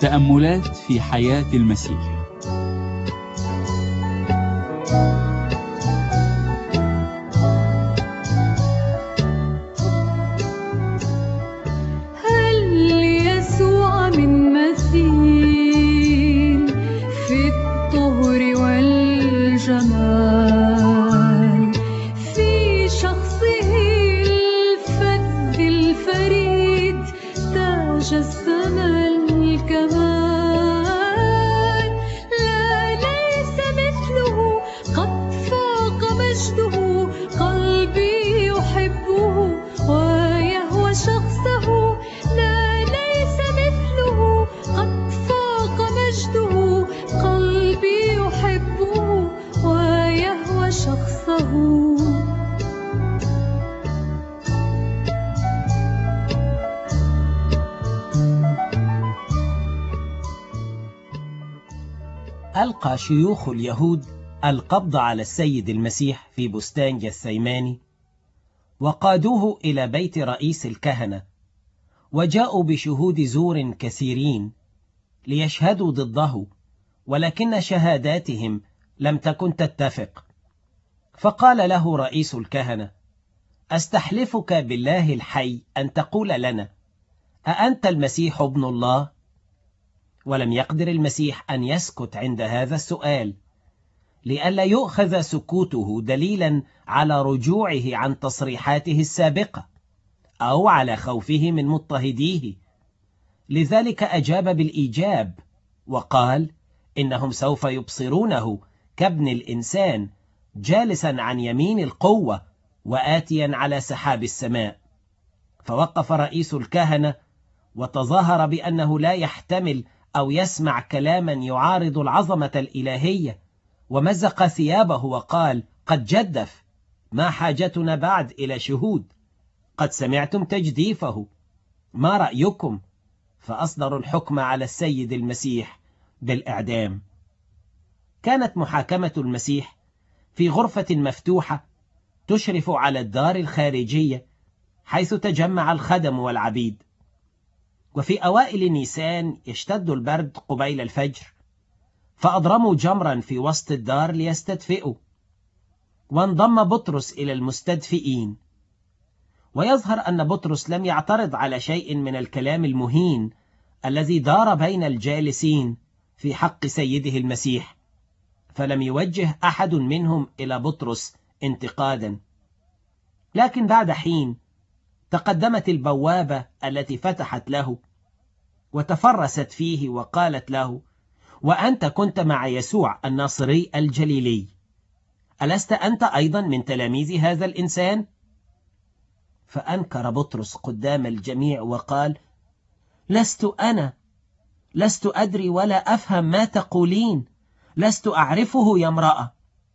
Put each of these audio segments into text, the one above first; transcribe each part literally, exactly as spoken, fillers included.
تأملات في حياة المسيح. هل يسوع من مثيل في الطهر والجمال، في شخصه الفذ الفريد تاج السما الكمال. لا ليس مثله، قد فاق مجده، قلبي يحبه ويهوى شخصه. لا ليس مثله، قد فاق مجده، قلبي يحبه ويهوى شخصه. ألقى شيوخ اليهود القبض على السيد المسيح في بستان جثيماني، وقادوه إلى بيت رئيس الكهنة، وجاءوا بشهود زور كثيرين ليشهدوا ضده، ولكن شهاداتهم لم تكن تتفق. فقال له رئيس الكهنة: أستحلفك بالله الحي أن تقول لنا، أأنت المسيح ابن الله؟ ولم يقدر المسيح أن يسكت عند هذا السؤال، لئلا يؤخذ سكوته دليلا على رجوعه عن تصريحاته السابقة أو على خوفه من مضطهديه. لذلك أجاب بالإيجاب وقال: إنهم سوف يبصرونه كابن الإنسان جالسا عن يمين القوة وآتيا على سحاب السماء. فوقف رئيس الكهنة وتظاهر بأنه لا يحتمل أو يسمع كلاما يعارض العظمة الإلهية، ومزق ثيابه وقال: قد جدف، ما حاجتنا بعد إلى شهود؟ قد سمعتم تجديفه، ما رأيكم؟ فأصدروا الحكم على السيد المسيح بالإعدام. كانت محاكمة المسيح في غرفة مفتوحة تشرف على الدار الخارجية، حيث تجمع الخدم والعبيد. وفي أوائل نيسان يشتد البرد قبيل الفجر، فأضرموا جمرا في وسط الدار ليستدفئوا، وانضم بطرس إلى المستدفئين. ويظهر أن بطرس لم يعترض على شيء من الكلام المهين الذي دار بين الجالسين في حق سيده المسيح، فلم يوجه أحد منهم إلى بطرس انتقادا. لكن بعد حين تقدمت البوابة التي فتحت له وتفرست فيه وقالت له: وأنت كنت مع يسوع الناصري الجليلي، ألست أنت أيضا من تلاميذ هذا الإنسان؟ فأنكر بطرس قدام الجميع وقال: لست أنا، لست أدري ولا أفهم ما تقولين، لست أعرفه يا امرأة.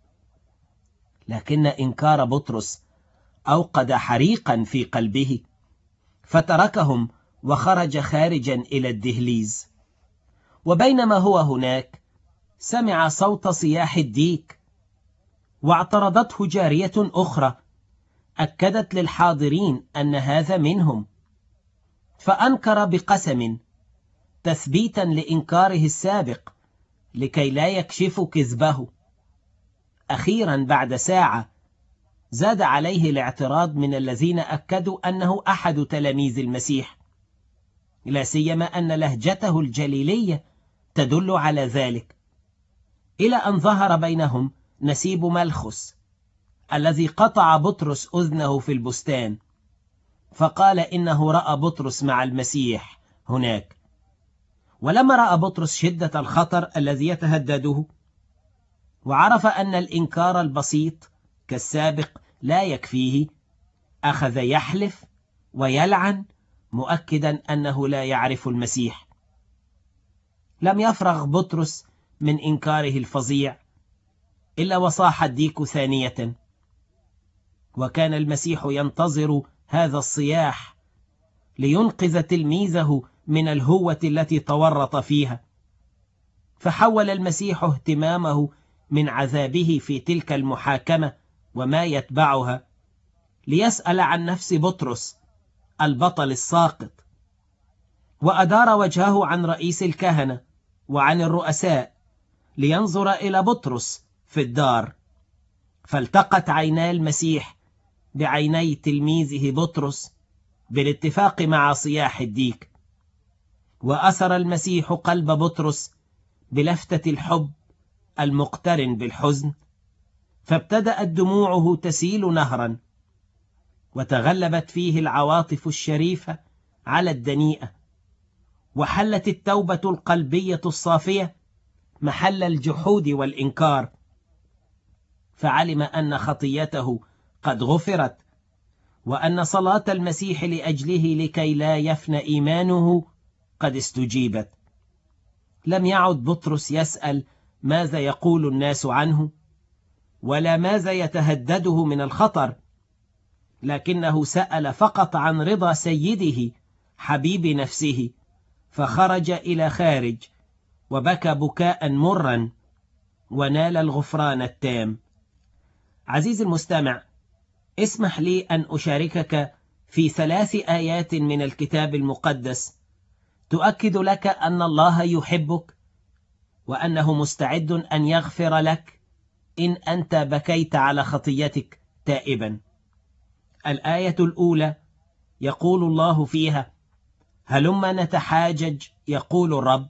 لكن إنكار بطرس أوقد حريقا في قلبه، فتركهم وخرج خارجا إلى الدهليز. وبينما هو هناك سمع صوت صياح الديك، واعترضته جارية أخرى أكدت للحاضرين أن هذا منهم، فأنكر بقسم تثبيتا لإنكاره السابق لكي لا يكشف كذبه. أخيرا بعد ساعة زاد عليه الاعتراض من الذين أكدوا أنه أحد تلاميذ المسيح، لا سيما أن لهجته الجليلية تدل على ذلك، إلى أن ظهر بينهم نسيب ملخس الذي قطع بطرس أذنه في البستان، فقال إنه رأى بطرس مع المسيح هناك. ولما رأى بطرس شدة الخطر الذي يتهدده، وعرف أن الإنكار البسيط كالسابق لا يكفيه، أخذ يحلف ويلعن مؤكدا أنه لا يعرف المسيح. لم يفرغ بطرس من إنكاره الفظيع إلا وصاح الديك ثانية، وكان المسيح ينتظر هذا الصياح لينقذ تلميذه من الهوة التي تورط فيها. فحول المسيح اهتمامه من عذابه في تلك المحاكمة وما يتبعها ليسأل عن نفس بطرس البطل الساقط، وأدار وجهه عن رئيس الكهنة وعن الرؤساء لينظر إلى بطرس في الدار، فالتقت عينا المسيح بعيني تلميذه بطرس بالاتفاق مع صياح الديك، وأثر المسيح قلب بطرس بلفتة الحب المقترن بالحزن، فابتدأت دموعه تسيل نهرا، وتغلبت فيه العواطف الشريفة على الدنيئة، وحلت التوبة القلبية الصافية محل الجحود والإنكار، فعلم أن خطيته قد غفرت، وأن صلاة المسيح لأجله لكي لا يفنى إيمانه قد استجيبت. لم يعد بطرس يسأل ماذا يقول الناس عنه، ولا ماذا يتهدده من الخطر، لكنه سأل فقط عن رضا سيده حبيب نفسه، فخرج إلى خارج وبكى بكاء مرا ونال الغفران التام. عزيزي المستمع، اسمح لي أن أشاركك في ثلاث آيات من الكتاب المقدس تؤكد لك أن الله يحبك، وأنه مستعد أن يغفر لك إن أنت بكيت على خطيتك تائبا. الآية الأولى يقول الله فيها: هلما نتحاجج يقول الرب،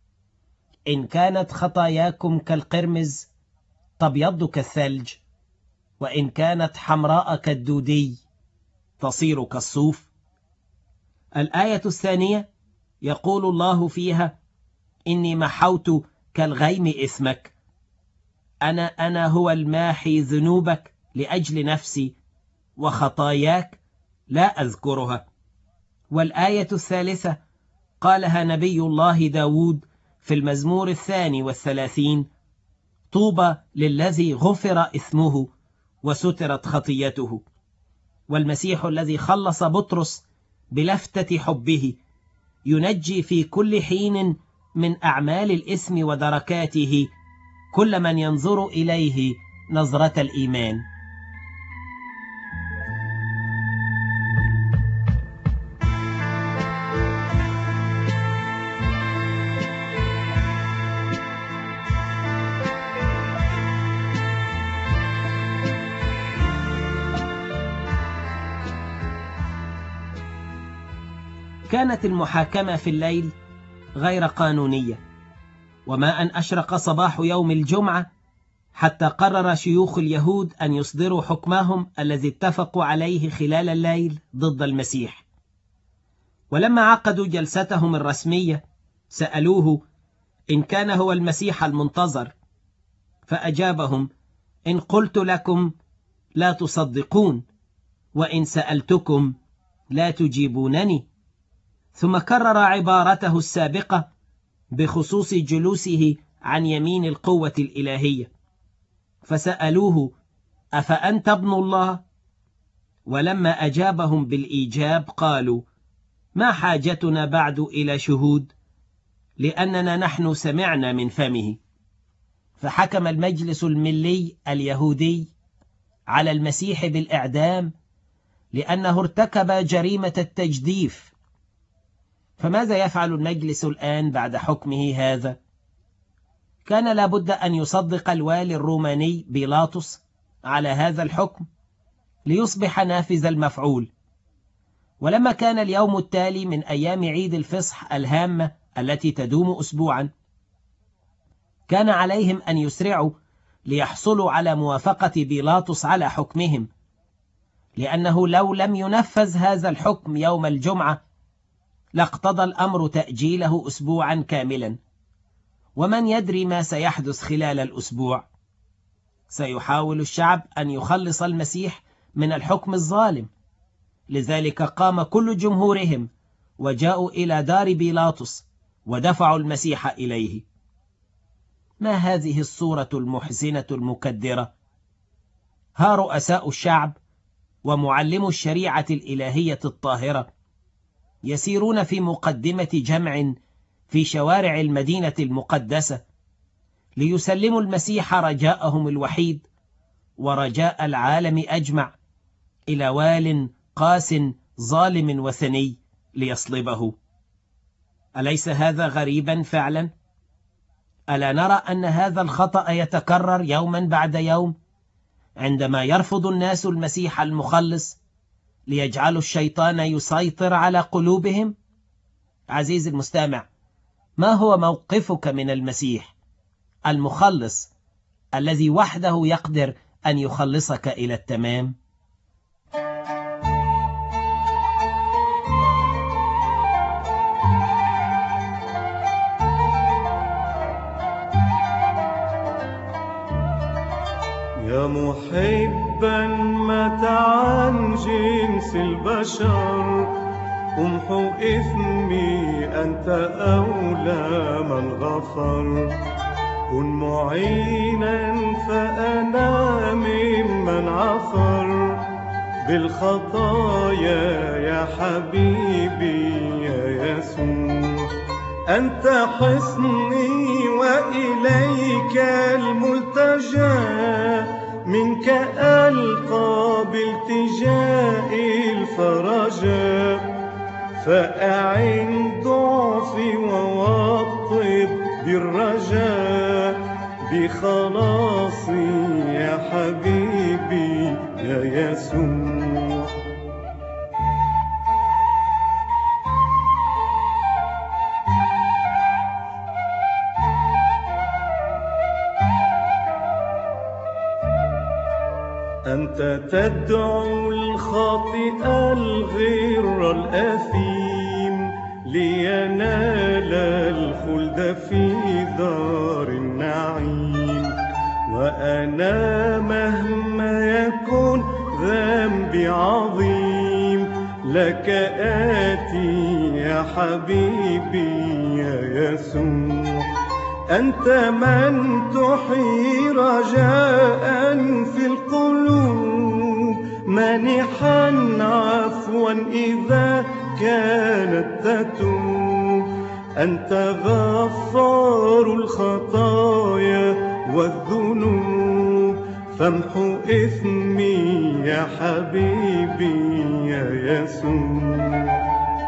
إن كانت خطاياكم كالقرمز تبيض كالثلج، وإن كانت حمراء كالدودي تصير كالصوف. الآية الثانية يقول الله فيها: إني محوت كالغيم إثمك، أنا أنا هو الماحي ذنوبك لأجل نفسي، وخطاياك لا أذكرها. والآية الثالثة قالها نبي الله داود في المزمور الثاني والثلاثين: طوبى للذي غفر إثمه وسترت خطيته. والمسيح الذي خلص بطرس بلفتة حبه ينجي في كل حين من أعمال الإثم ودركاته كل من ينظر إليه نظرة الإيمان. كانت المحاكمة في الليل غير قانونية، وما أن أشرق صباح يوم الجمعة حتى قرر شيوخ اليهود أن يصدروا حكمهم الذي اتفقوا عليه خلال الليل ضد المسيح. ولما عقدوا جلستهم الرسمية سألوه إن كان هو المسيح المنتظر، فأجابهم: إن قلت لكم لا تصدقون، وإن سألتكم لا تجيبونني. ثم كرر عبارته السابقة بخصوص جلوسه عن يمين القوة الإلهية، فسألوه: أفأنت ابن الله؟ ولما أجابهم بالإيجاب قالوا: ما حاجتنا بعد إلى شهود، لأننا نحن سمعنا من فمه. فحكم المجلس الملي اليهودي على المسيح بالإعدام لأنه ارتكب جريمة التجديف. فماذا يفعل المجلس الآن بعد حكمه هذا؟ كان لابد أن يصدق الوالي الروماني بيلاطس على هذا الحكم ليصبح نافذ المفعول. ولما كان اليوم التالي من أيام عيد الفصح الهامة التي تدوم أسبوعا، كان عليهم أن يسرعوا ليحصلوا على موافقة بيلاطس على حكمهم، لأنه لو لم ينفذ هذا الحكم يوم الجمعة لاقتضى الأمر تأجيله أسبوعا كاملا، ومن يدري ما سيحدث خلال الأسبوع. سيحاول الشعب أن يخلص المسيح من الحكم الظالم، لذلك قام كل جمهورهم وجاءوا إلى دار بيلاطس ودفعوا المسيح إليه. ما هذه الصورة المحزنة المكدرة؟ ها رؤساء الشعب ومعلمو الشريعة الإلهية الطاهرة يسيرون في مقدمة جمع في شوارع المدينة المقدسة ليسلموا المسيح رجاءهم الوحيد ورجاء العالم أجمع إلى وال قاس ظالم وثني ليصلبه. أليس هذا غريبا فعلا؟ ألا نرى أن هذا الخطأ يتكرر يوما بعد يوم عندما يرفض الناس المسيح المخلص ليجعلوا الشيطان يسيطر على قلوبهم؟ عزيزي المستمع، ما هو موقفك من المسيح المخلص الذي وحده يقدر أن يخلصك إلى التمام؟ يا محبا مات عن جنس البشر، امحو إثمي أنت أولى من غفر. كن معينا فأنا ممن عثر بالخطايا يا حبيبي يا يسوع. أنت حصني وإليك الملتجى، منك ألقى بالتجاء الفرجا. فأعن ضعفي ووطد بالرجاء، بخلاصي يا حبيبي يا يسوع. أنت تدعو الخاطئ الغير الأثيم لينال الخلد في دار النعيم. وأنا مهما يكون ذنبي عظيم، لك آتي يا حبيبي يا يسوع. أنت من تحيي رجاء في القلوب، مانحا عفوا إذا كانت تتوب. أنت غفار الخطايا والذنوب، فامحو إثمي يا حبيبي يا يسوع.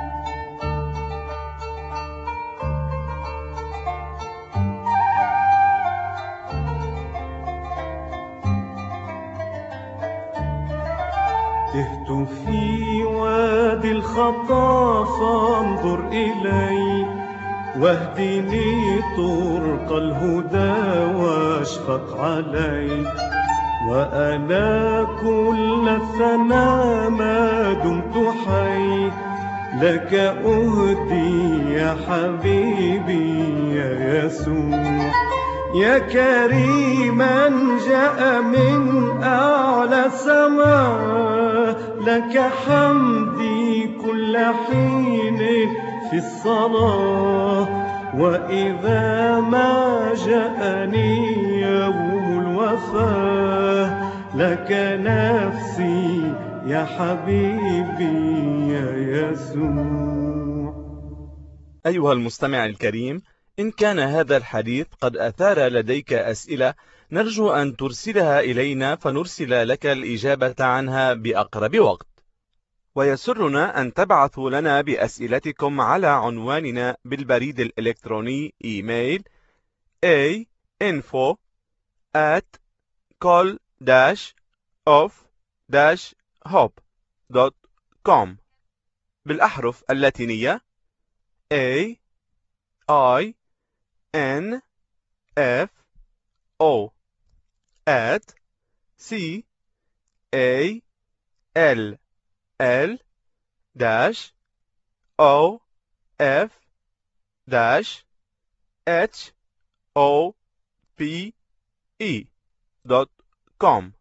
تهت في وادي الخطا فانظر إلي، واهدني طرق الهدى واشفق علي. وأنا كل الثناء ما دمت حي، لك أهدي يا حبيبي يا يسوع. يا كريما جاء من أعلى السماء، لك حمدي كل حين في الصلاة. وإذا ما جاءني يوم الوفاة، لك نفسي يا حبيبي يا يسوع. أيها المستمع الكريم، إن كان هذا الحديث قد أثار لديك أسئلة، نرجو أن ترسلها إلينا فنرسل لك الإجابة عنها بأقرب وقت. ويسرنا أن تبعثوا لنا بأسئلتكم على عنواننا بالبريد الإلكتروني إيميل a info at col dash of dash hope دوت كوم بالأحرف اللاتينية A I N F O at C A L L dash O F dash H O P E دوت كوم.